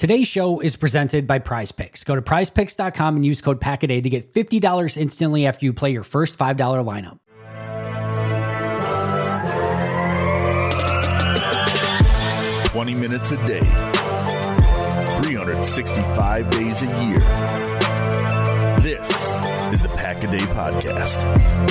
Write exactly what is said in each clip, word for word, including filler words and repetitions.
Today's show is presented by PrizePicks. Go to prize picks dot com and use code PACKADAY to get fifty dollars instantly after you play your first five dollars lineup. twenty minutes a day, three hundred sixty-five days a year. This is the Pack-A-Day Podcast.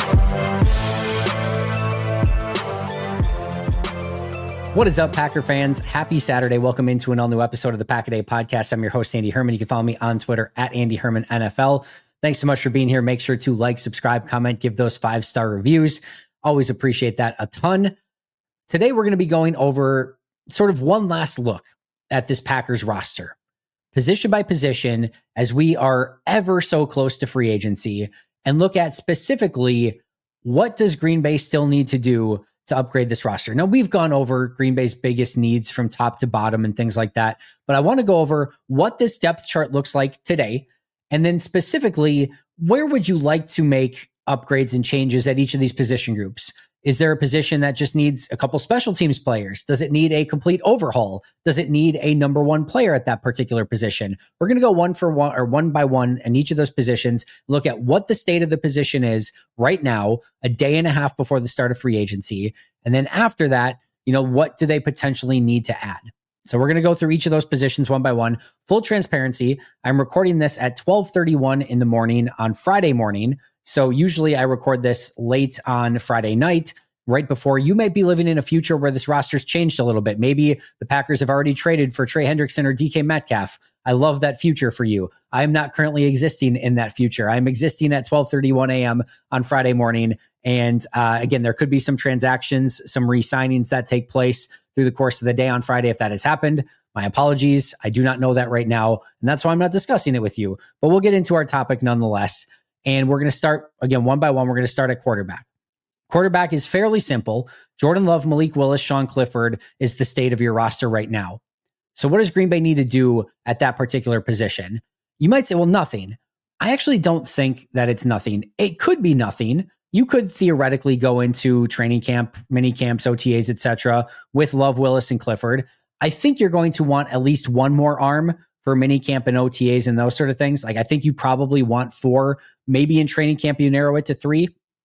What is up, Packer fans? Happy Saturday. Welcome into an all-new episode of the Pack-A-Day Podcast. I'm your host, Andy Herman. You can follow me on Twitter at Andy Herman N F L. Thanks so much for being here. Make sure to like, subscribe, comment, give those five-star reviews. Always appreciate that a ton. Today, we're going to be going over sort of one last look at this Packers roster, position by position, as we are ever so close to free agency, and look at specifically what does Green Bay still need to do to upgrade this roster. Now, we've gone over Green Bay's biggest needs from top to bottom and things like that, but I want to go over what this depth chart looks like today, and then specifically, where would you like to make upgrades and changes at each of these position groups? Is there a position that just needs a couple special teams players? Does it need a complete overhaul? Does it need a number one player at that particular position? We're going to go one for one or one by one in each of those positions, look at what the state of the position is right now, a day and a half before the start of free agency. And then after that, you know, what do they potentially need to add? So we're going to go through each of those positions one by one. Full transparency, I'm recording this at twelve thirty-one in the morning on Friday morning. So usually I record this late on Friday night, right before you might be living in a future where this roster's changed a little bit. Maybe the Packers have already traded for Trey Hendrickson or D K Metcalf. I love that future for you. I am not currently existing in that future. I'm existing at twelve thirty-one a.m. on Friday morning. And uh, again, there could be some transactions, some re-signings that take place through the course of the day on Friday if that has happened. My apologies. I do not know that right now. And that's why I'm not discussing it with you. But we'll get into our topic nonetheless. And we're going to start, again, one by one. We're going to start at quarterback. Quarterback is fairly simple. Jordan Love, Malik Willis, Sean Clifford is the state of your roster right now. So what does Green Bay need to do at that particular position? You might say, well, nothing. I actually don't think that it's nothing. It could be nothing. You could theoretically go into training camp, mini camps, O T As, et cetera, with Love, Willis, and Clifford. I think you're going to want at least one more arm for mini camp and O T As and those sort of things. Like, I think you probably want four, maybe in training camp, you narrow it to three.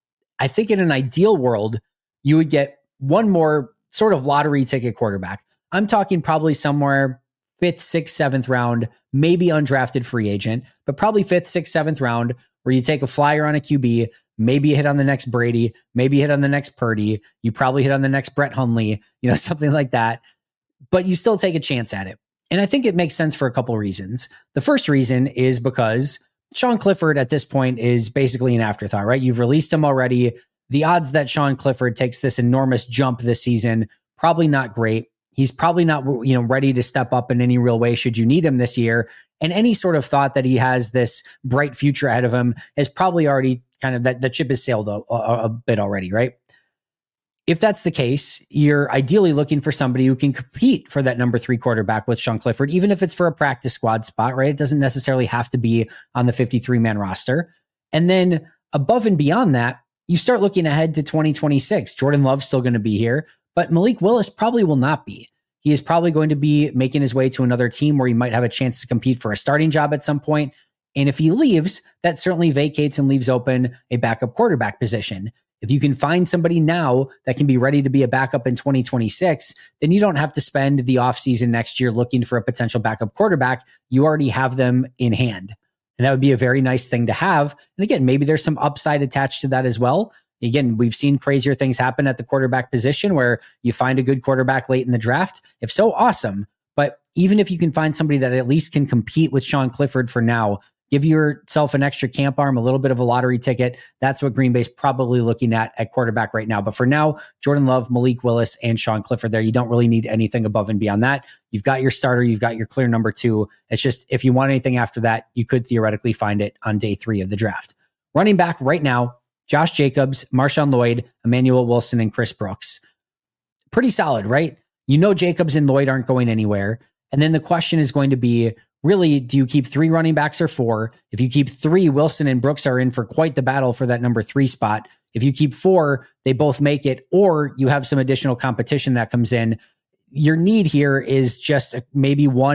I think in an ideal world, you would get one more sort of lottery ticket quarterback. I'm talking probably somewhere fifth, sixth, seventh round, maybe undrafted free agent, but probably fifth, sixth, seventh round, where you take a flyer on a Q B, maybe you hit on the next Brady, maybe you hit on the next Purdy, you probably hit on the next Brett Hundley, you know, something like that, but you still take a chance at it. And I think it makes sense for a couple of reasons. The first reason is because Sean Clifford at this point is basically an afterthought, right? You've released him already. The odds that Sean Clifford takes this enormous jump this season, probably not great. He's probably not, you know, ready to step up in any real way should you need him this year. And any sort of thought that he has this bright future ahead of him is probably already kind of, that the chip has sailed a, a, a bit already, right? If that's the case, you're ideally looking for somebody who can compete for that number three quarterback with Sean Clifford, even if it's for a practice squad spot, right? It doesn't necessarily have to be on the fifty-three man roster. And then above and beyond that, you start looking ahead to twenty twenty-six. Jordan Love's still going to be here, but Malik Willis probably will not be. He is probably going to be making his way to another team where he might have a chance to compete for a starting job at some point. And if he leaves, that certainly vacates and leaves open a backup quarterback position. If you can find somebody now that can be ready to be a backup in twenty twenty-six, then you don't have to spend the offseason next year looking for a potential backup quarterback. You already have them in hand. And that would be a very nice thing to have. And again, maybe there's some upside attached to that as well. Again, we've seen crazier things happen at the quarterback position where you find a good quarterback late in the draft. If so, awesome. But even if you can find somebody that at least can compete with Sean Clifford for now, give yourself an extra camp arm, a little bit of a lottery ticket. That's what Green Bay's probably looking at at quarterback right now. But for now, Jordan Love, Malik Willis, and Sean Clifford there. You don't really need anything above and beyond that. You've got your starter. You've got your clear number two. It's just, if you want anything after that, you could theoretically find it on day three of the draft. Running back right now, Josh Jacobs, Marshawn Lloyd, Emmanuel Wilson, and Chris Brooks. Pretty solid, right? You know Jacobs and Lloyd aren't going anywhere. And then the question is going to be, really, do you keep three running backs or four? If you keep three, Wilson and Brooks are in for quite the battle for that number three spot. If you keep four, they both make it, or you have some additional competition that comes in. Your need here is just maybe one,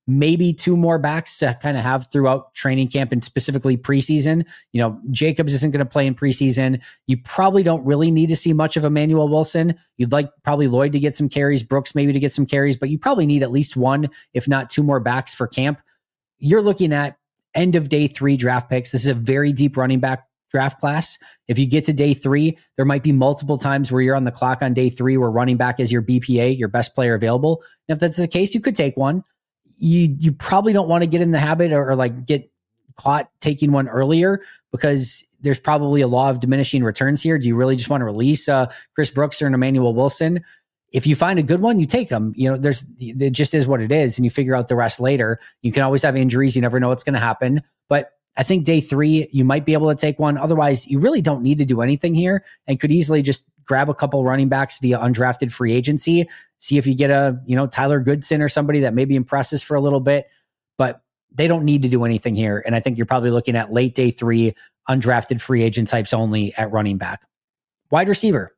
maybe two more backs to kind of have throughout training camp and specifically preseason. You know, Jacobs isn't going to play in preseason. You probably don't really need to see much of Emmanuel Wilson. You'd like probably Lloyd to get some carries, Brooks maybe to get some carries, but you probably need at least one, if not two more backs for camp. You're looking at end of day three draft picks. This is a very deep running back draft class. If you get to day three, there might be multiple times where you're on the clock on day three where running back is your B P A, your best player available. And if that's the case, you could take one. You you probably don't want to get in the habit or, or like get caught taking one earlier because there's probably a law of diminishing returns here. Do you really just want to release uh, Chris Brooks or an Emmanuel Wilson? If you find a good one, you take them. You know, there's it just is what it is, and you figure out the rest later. You can always have injuries. You never know what's going to happen. But I think day three, you might be able to take one. Otherwise, you really don't need to do anything here and could easily just grab a couple running backs via undrafted free agency. See if you get a, you know, Tyler Goodson or somebody that maybe impresses for a little bit, but they don't need to do anything here. And I think you're probably looking at late day three, undrafted free agent types only at running back. Wide receiver,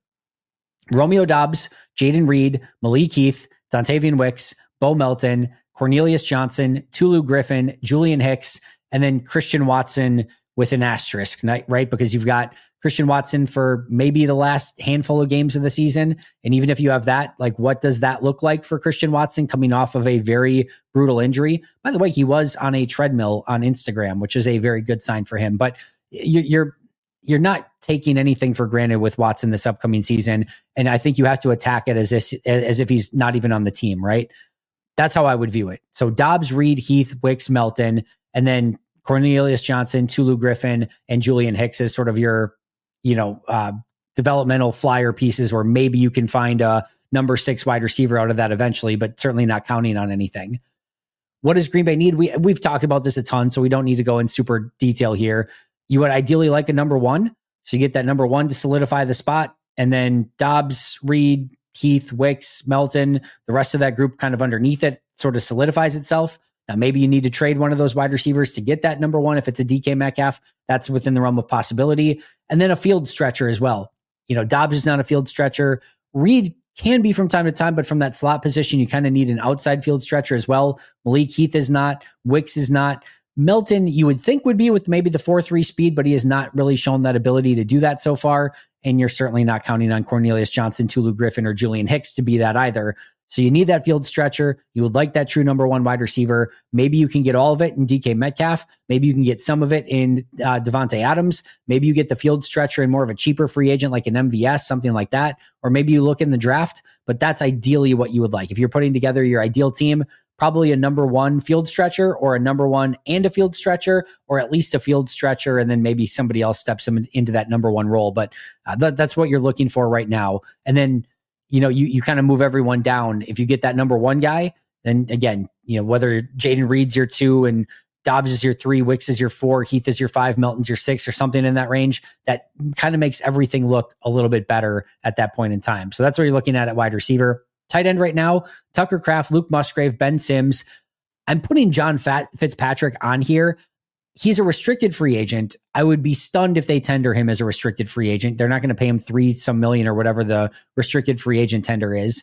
Romeo Doubs, Jaden Reed, Malik Heath, Dontavian Wicks, Bo Melton, Cornelius Johnson, Tulu Griffin, Julian Hicks, and then Christian Watson with an asterisk, right? Because you've got Christian Watson for maybe the last handful of games of the season. And even if you have that, like what does that look like for Christian Watson coming off of a very brutal injury? By the way, he was on a treadmill on Instagram, which is a very good sign for him. But you're you're not taking anything for granted with Watson this upcoming season. And I think you have to attack it as if, as if he's not even on the team, right? That's how I would view it. So Doubs, Reed, Heath, Wicks, Melton, and then Cornelius Johnson, Tulu Griffin, and Julian Hicks is sort of your, you know, uh, developmental flyer pieces where maybe you can find a number six wide receiver out of that eventually, but certainly not counting on anything. What does Green Bay need? We, we've talked about this a ton, so we don't need to go in super detail here. You would ideally like a number one. So you get that number one to solidify the spot, and then Doubs, Reed, Heath, Wicks, Melton, the rest of that group kind of underneath it sort of solidifies itself. Now, maybe you need to trade one of those wide receivers to get that number one. If it's a D K Metcalf, that's within the realm of possibility. And then a field stretcher as well. You know, Doubs is not a field stretcher. Reed can be from time to time, but from that slot position, you kind of need an outside field stretcher as well. Malik Heath is not. Wicks is not. Melton, you would think would be with maybe the four three speed, but he has not really shown that ability to do that so far. And you're certainly not counting on Cornelius Johnson, Tulu Griffin, or Julian Hicks to be that either. So you need that field stretcher. You would like that true number one wide receiver. Maybe you can get all of it in D K Metcalf. Maybe you can get some of it in uh, Devontae Adams. Maybe you get the field stretcher in more of a cheaper free agent like an M V S, something like that. Or maybe you look in the draft, but that's ideally what you would like. If you're putting together your ideal team, probably a number one field stretcher or a number one and a field stretcher, or at least a field stretcher, and then maybe somebody else steps him into that number one role. But uh, that, that's what you're looking for right now. And then you know, you you kind of move everyone down. If you get that number one guy, then again, you know, whether Jaden Reed's your two and Doubs is your three, Wicks is your four, Heath is your five, Melton's your six, or something in that range, that kind of makes everything look a little bit better at that point in time. So that's what you're looking at at wide receiver. Tight end right now, Tucker Kraft, Luke Musgrave, Ben Sims. I'm putting John Fat- Fitzpatrick on here. He's a restricted free agent. I would be stunned if they tender him as a restricted free agent. They're not going to pay him three some million or whatever the restricted free agent tender is.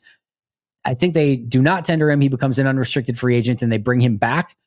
I think they do not tender him. He becomes an unrestricted free agent and they bring him back.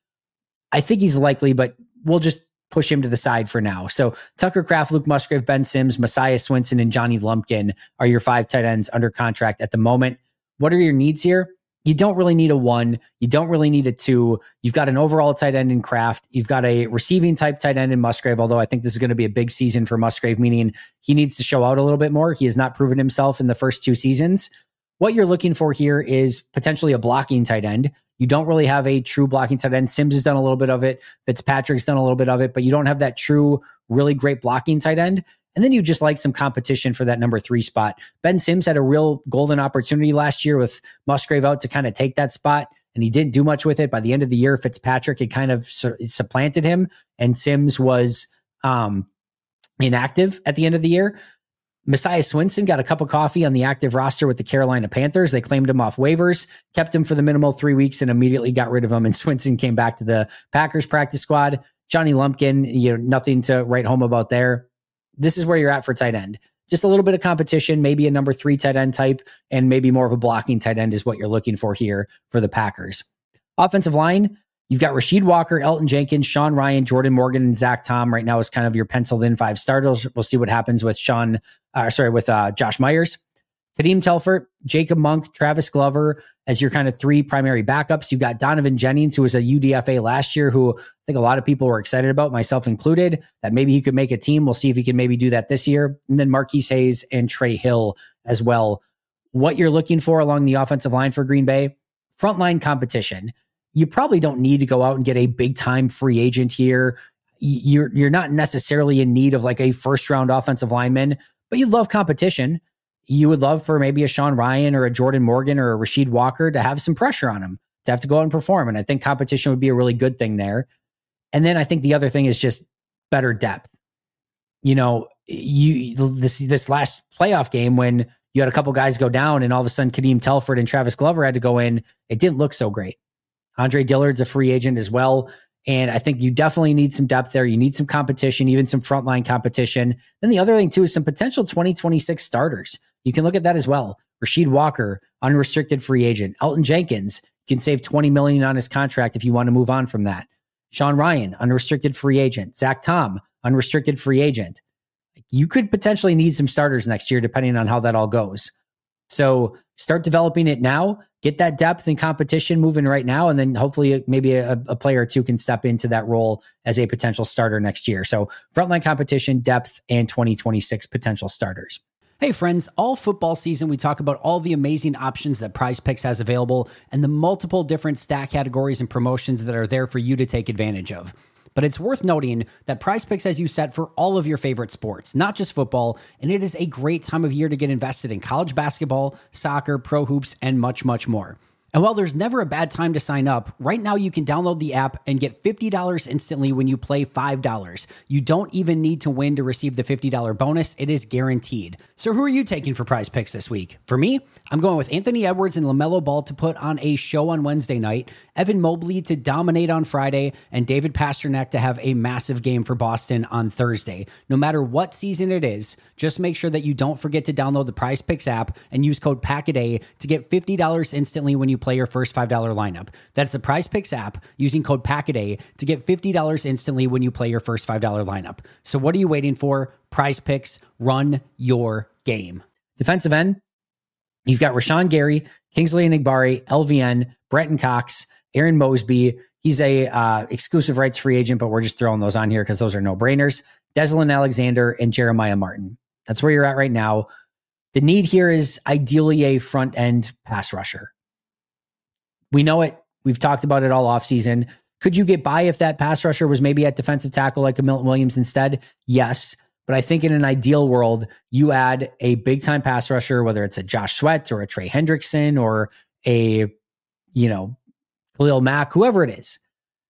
I think he's likely, but we'll just push him to the side for now. So Tucker Kraft, Luke Musgrave, Ben Sims, Messiah Swinson, and Johnny Lumpkin are your five tight ends under contract at the moment. What are your needs here? You don't really need a one. You don't really need a two. You've got an overall tight end in Kraft. You've got a receiving type tight end in Musgrave, although I think this is going to be a big season for Musgrave, meaning he needs to show out a little bit more. He has not proven himself in the first two seasons. What you're looking for here is potentially a blocking tight end. You don't really have a true blocking tight end. Sims has done a little bit of it. Fitzpatrick's done a little bit of it, but you don't have that true, really great blocking tight end. And then you just like some competition for that number three spot. Ben Sims had a real golden opportunity last year with Musgrave out to kind of take that spot, and he didn't do much with it. By the end of the year, Fitzpatrick had kind of su- supplanted him, and Sims was um, inactive at the end of the year. Messiah Swinson got a cup of coffee on the active roster with the Carolina Panthers. They claimed him off waivers, kept him for the minimal three weeks, and immediately got rid of him. And Swinson came back to the Packers practice squad. Johnny Lumpkin, you know, nothing to write home about there. This is where you're at for tight end. Just a little bit of competition, maybe a number three tight end type, and maybe more of a blocking tight end is what you're looking for here for the Packers. Offensive line, You've got Rasheed Walker, Elton Jenkins, Sean Ryan, Jordan Morgan, and Zach Tom right now is kind of your penciled in five starters. We'll see what happens with Sean, uh, sorry, with uh, Josh Myers. Kadeem Telfort, Jacob Monk, Travis Glover as your kind of three primary backups. You've got Donovan Jennings, who was a U D F A last year, who I think a lot of people were excited about, myself included, that maybe he could make a team. We'll see if he can maybe do that this year. And then Marquise Hayes and Trey Hill as well. What you're looking for along the offensive line for Green Bay, frontline competition. You probably don't need to go out and get a big time free agent here. You're, you're not necessarily in need of like a first round offensive lineman, but you'd love competition. You would love for maybe a Sean Ryan or a Jordan Morgan or a Rasheed Walker to have some pressure on him, to have to go out and perform. And I think competition would be a really good thing there. And then I think the other thing is just better depth. You know, you this this last playoff game when you had a couple guys go down and all of a sudden Kadeem Telfort and Travis Glover had to go in, it didn't look so great. Andre Dillard's a free agent as well. And I think you definitely need some depth there. You need some competition, even some frontline competition. Then the other thing too is some potential twenty twenty-six starters. You can look at that as well. Rasheed Walker, unrestricted free agent. Elton Jenkins can save twenty million dollars on his contract if you want to move on from that. Sean Ryan, unrestricted free agent. Zach Tom, unrestricted free agent. You could potentially need some starters next year, depending on how that all goes. So start developing it now, get that depth and competition moving right now, and then hopefully maybe a, a player or two can step into that role as a potential starter next year. So frontline competition, depth, and twenty twenty-six potential starters. Hey friends, all football season we talk about all the amazing options that Prize Picks has available and the multiple different stat categories and promotions that are there for you to take advantage of. But it's worth noting that Prize Picks has you set for all of your favorite sports, not just football, and it is a great time of year to get invested in college basketball, soccer, pro hoops, and much, much more. And while there's never a bad time to sign up, right now you can download the app and get fifty dollars instantly when you play five dollars. You don't even need to win to receive the fifty dollars bonus. It is guaranteed. So who are you taking for Prize Picks this week? For me, I'm going with Anthony Edwards and LaMelo Ball to put on a show on Wednesday night, Evan Mobley to dominate on Friday, and David Pasternak to have a massive game for Boston on Thursday. No matter what season it is, just make sure that you don't forget to download the Prize Picks app and use code PACKADAY to get fifty dollars instantly when you play your first five dollars lineup. That's the Prize Picks app using code PACKADAY to get fifty dollars instantly when you play your first five dollars lineup. So what are you waiting for? Prize Picks, run your game. Defensive end, you've got Rashawn Gary, Kingsley Enagbare, L V N, Brenton Cox, Aaron Mosby. He's a uh, exclusive rights free agent, but we're just throwing those on here because those are no-brainers. Deslin Alexander and Jeremiah Martin. That's where you're at right now. The need here is ideally a front-end pass rusher. We know it. We've talked about it all offseason. Could you get by if that pass rusher was maybe at defensive tackle like a Milton Williams instead? Yes. But I think in an ideal world, you add a big-time pass rusher, whether it's a Josh Sweat or a Trey Hendrickson or a, you know, Khalil Mack, whoever it is.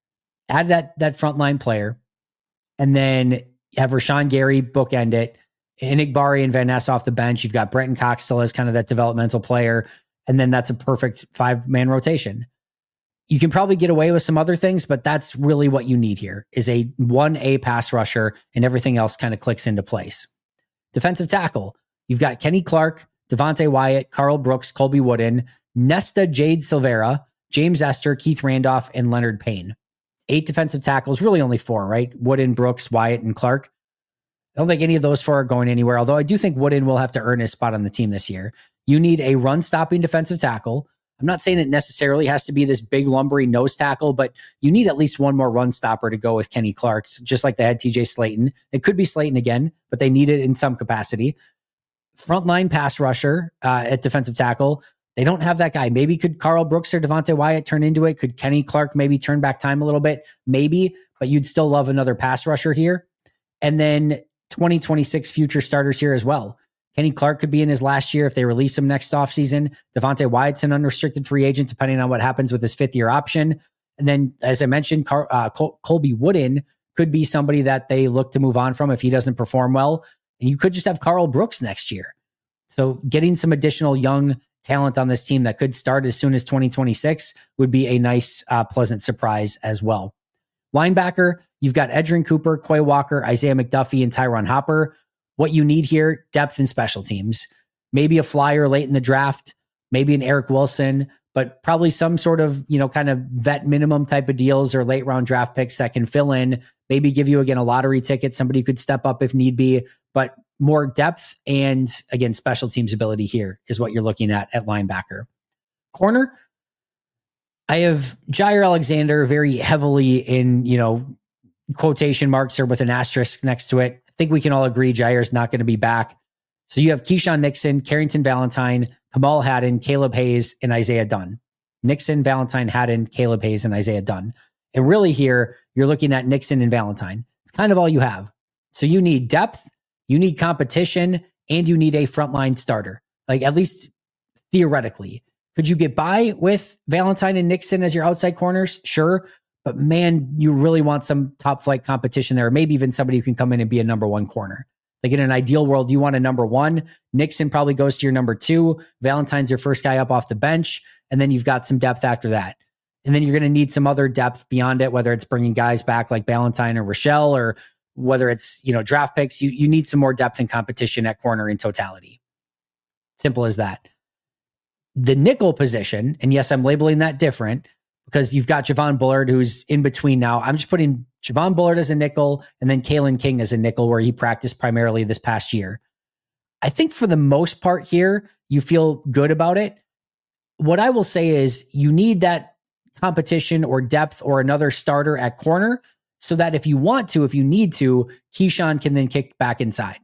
Add that, that frontline player, and then have Rashawn Gary bookend it. Enagbare and Van Ness off the bench. You've got Brenton Cox still as kind of that developmental player. And then that's a perfect five-man rotation. You can probably get away with some other things, but that's really what you need here is a one A pass rusher, and everything else kind of clicks into place. Defensive tackle, you've got Kenny Clark, Devontae Wyatt, Carl Brooks, Colby Wooden, Nesta Jade Silvera, James Esther, Keith Randolph, and Leonard Payne. Eight defensive tackles, really only four, right? Wooden, Brooks, Wyatt, and Clark. I don't think any of those four are going anywhere, although I do think Wooden will have to earn his spot on the team this year. You need a run-stopping defensive tackle. I'm not saying it necessarily has to be this big lumbering nose tackle, but you need at least one more run stopper to go with Kenny Clark, just like they had T J Slayton. It could be Slayton again, but they need it in some capacity. Frontline pass rusher uh, at defensive tackle. They don't have that guy. Maybe could Carl Brooks or Devontae Wyatt turn into it? Could Kenny Clark maybe turn back time a little bit? Maybe, but you'd still love another pass rusher here. And then twenty twenty-six future starters here as well. Kenny Clark could be in his last year if they release him next offseason. Devontae Wyatt's an unrestricted free agent, depending on what happens with his fifth year option. And then, as I mentioned, Car- uh, Col- Colby Wooden could be somebody that they look to move on from if he doesn't perform well. And you could just have Carl Brooks next year. So getting some additional young talent on this team that could start as soon as twenty twenty-six would be a nice, uh, pleasant surprise as well. Linebacker, you've got Edgerrin Cooper, Quay Walker, Isaiah McDuffie, and Tyron Hopper. What you need here, depth in special teams. Maybe a flyer late in the draft, maybe an Eric Wilson, but probably some sort of, you know, kind of vet minimum type of deals or late round draft picks that can fill in, maybe give you, again, a lottery ticket. Somebody could step up if need be, but more depth and, again, special teams ability here is what you're looking at at linebacker. Corner, I have Jaire Alexander very heavily in, you know, quotation marks or with an asterisk next to it. I think we can all agree Jaire is not going to be back. So you have Keyshawn Nixon, Carrington Valentine, Kamal Hadden, Caleb Hayes, and Isaiah Dunn. Nixon, Valentine, Hadden, Caleb Hayes, and Isaiah Dunn. And really here, you're looking at Nixon and Valentine. It's kind of all you have. So you need depth, you need competition, and you need a frontline starter. Like, at least theoretically. Could you get by with Valentine and Nixon as your outside corners? Sure. But man, you really want some top flight competition there. Or maybe even somebody who can come in and be a number one corner. Like, in an ideal world, you want a number one. Nixon probably goes to your number two. Valentine's your first guy up off the bench. And then you've got some depth after that. And then you're going to need some other depth beyond it, whether it's bringing guys back like Valentine or Rochelle, or whether it's, you know, draft picks. You, you need some more depth and competition at corner in totality. Simple as that. The nickel position, and yes, I'm labeling that different because you've got Javon Bullard, who's in between now. I'm just putting Javon Bullard as a nickel and then Kalen King as a nickel, where he practiced primarily this past year. I think for the most part here, you feel good about it. What I will say is you need that competition or depth or another starter at corner so that if you want to, if you need to, Keyshawn can then kick back inside.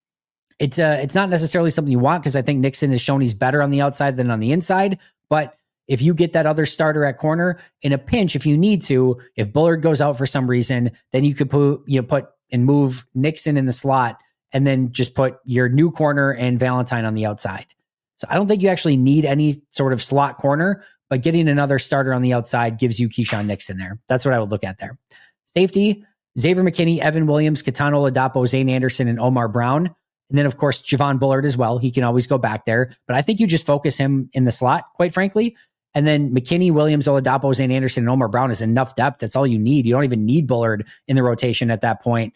It's uh, it's not necessarily something you want, because I think Nixon has shown he's better on the outside than on the inside. But if you get that other starter at corner in a pinch, if you need to, if Bullard goes out for some reason, then you could put, you know, put and move Nixon in the slot and then just put your new corner and Valentine on the outside. So I don't think you actually need any sort of slot corner, but getting another starter on the outside gives you Keyshawn Nixon there. That's what I would look at there. Safety, Xavier McKinney, Evan Williams, Katano Ladapo, Zane Anderson, and Omar Brown. And then, of course, Javon Bullard as well. He can always go back there. But I think you just focus him in the slot, quite frankly. And then McKinney, Williams, Oladapo, Zane Anderson, and Omar Brown is enough depth. That's all you need. You don't even need Bullard in the rotation at that point.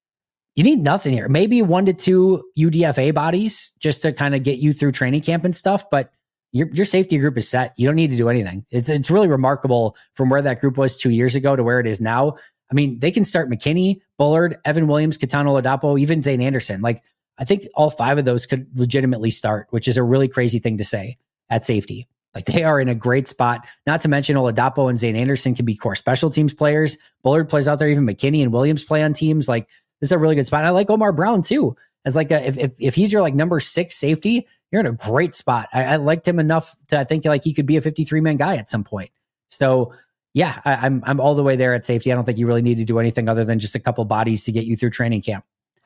You need nothing here. Maybe one to two U D F A bodies just to kind of get you through training camp and stuff. But your your safety group is set. You don't need to do anything. It's it's really remarkable from where that group was two years ago to where it is now. I mean, they can start McKinney, Bullard, Evan Williams, Katano Ladapo, even Zane Anderson. Like, I think all five of those could legitimately start, which is a really crazy thing to say at safety. Like, they are in a great spot. Not to mention Oladapo and Zane Anderson can be core special teams players. Bullard plays out there. Even McKinney and Williams play on teams. Like, this is a really good spot. And I like Omar Brown too. As like a, if, if if he's your like number six safety, you're in a great spot. I, I liked him enough to I think like he could be a fifty-three man guy at some point. So yeah, I, I'm I'm all the way there at safety. I don't think you really need to do anything other than just a couple bodies to get you through training camp.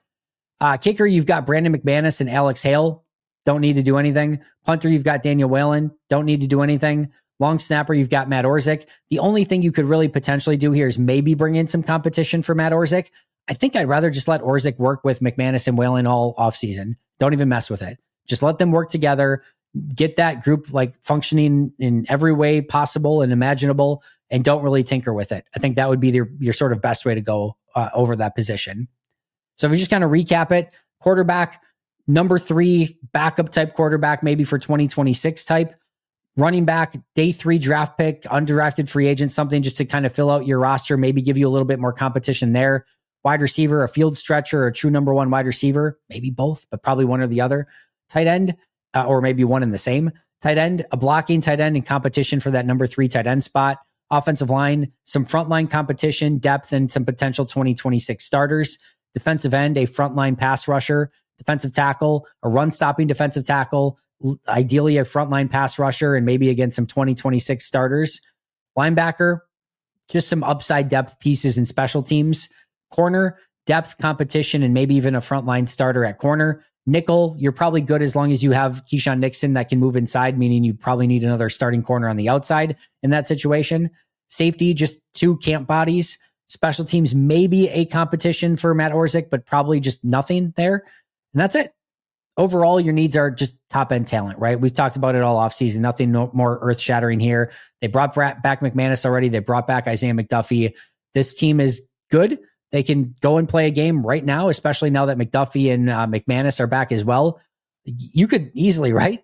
Uh, kicker, you've got Brandon McManus and Alex Hale. Don't need to do anything. Punter, you've got Daniel Whalen. Don't need to do anything. Long snapper, you've got Matt Orzik. The only thing you could really potentially do here is maybe bring in some competition for Matt Orzik. I think I'd rather just let Orzik work with McManus and Whalen all offseason. Don't even mess with it. Just let them work together. Get that group like functioning in every way possible and imaginable, and don't really tinker with it. I think that would be your, your sort of best way to go uh, over that position. So if we just kind of recap it, quarterback, number three, backup type quarterback, maybe for twenty twenty-six type. Running back, day three draft pick, undrafted free agent, something just to kind of fill out your roster, maybe give you a little bit more competition there. Wide receiver, a field stretcher, a true number one wide receiver, maybe both, but probably one or the other. Tight end, uh, or maybe one and the same. Tight end, a blocking tight end in competition for that number three tight end spot. Offensive line, some frontline competition, depth, and some potential twenty twenty-six starters. Defensive end, a frontline pass rusher. Defensive tackle, a run-stopping defensive tackle, ideally a frontline pass rusher, and maybe against some twenty twenty-six starters. Linebacker, just some upside depth pieces in special teams. Corner, depth, competition, and maybe even a frontline starter at corner. Nickel, you're probably good as long as you have Keyshawn Nixon that can move inside, meaning you probably need another starting corner on the outside in that situation. Safety, just two camp bodies. Special teams, maybe a competition for Matt Orzik, but probably just nothing there. And that's it. Overall, your needs are just top-end talent, right? We've talked about it all offseason. Nothing no more earth-shattering here. They brought back McManus already. They brought back Isaiah McDuffie. This team is good. They can go and play a game right now, especially now that McDuffie and uh, McManus are back as well. You could easily, right,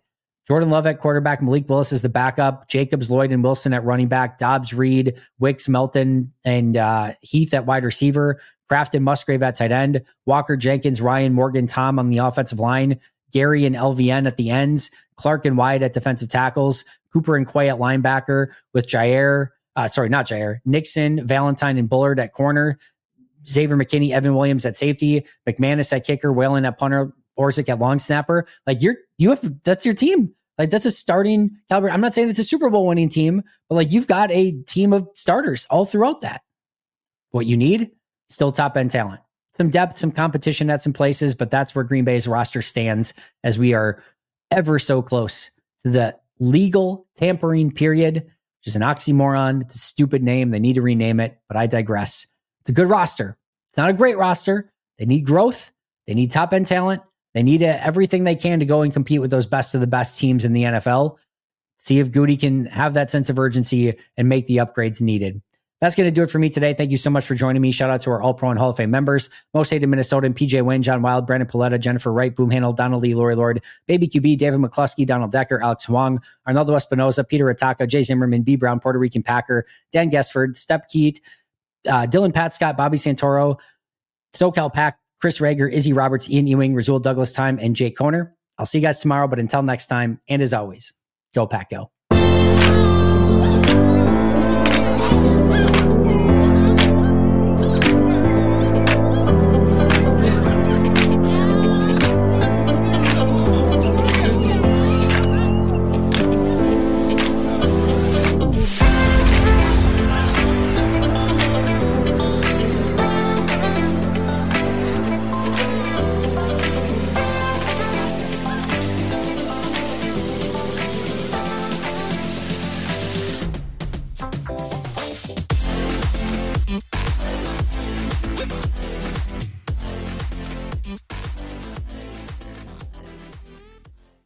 Jordan Love at quarterback, Malik Willis is the backup, Jacobs, Lloyd, and Wilson at running back, Dobbs, Reed, Wicks, Melton, and uh, Heath at wide receiver, Kraft and Musgrave at tight end, Walker, Jenkins, Ryan, Morgan, Tom on the offensive line, Gary and L V N at the ends, Clark and Wyatt at defensive tackles, Cooper and Quay at linebacker, with Jair, uh, sorry, not Jair, Nixon, Valentine, and Bullard at corner, Xavier McKinney, Evan Williams at safety, McManus at kicker, Whalen at punter, Orsic at long snapper. Like you're, you have, that's your team. Like that's a starting caliber. I'm not saying it's a Super Bowl winning team, but like you've got a team of starters all throughout that. What you need, still top end talent, some depth, some competition at some places, but that's where Green Bay's roster stands as we are ever so close to the legal tampering period, which is an oxymoron. It's a stupid name. They need to rename it, but I digress. It's a good roster. It's not a great roster. They need growth. They need top end talent. They need uh, everything they can to go and compete with those best of the best teams in the N F L. See if Goody can have that sense of urgency and make the upgrades needed. That's going to do it for me today. Thank you so much for joining me. Shout out to our All-Pro and Hall of Fame members, Most Hated Minnesota, and P J Wynn, John Wild, Brandon Paletta, Jennifer Wright, Boom Handle, Donald Lee, Lori Lord, Baby Q B, David McCluskey, Donald Decker, Alex Huang, Arnaldo Espinoza, Peter Ataka, Jay Zimmerman, B. Brown, Puerto Rican Packer, Dan Gesford, Step Keat, uh, Dylan Pat Scott, Bobby Santoro, SoCal Pack, Chris Rager, Izzy Roberts, Ian Ewing, Razul Douglas Time, and Jake Koner. I'll see you guys tomorrow, but until next time, and as always, go Pack Go.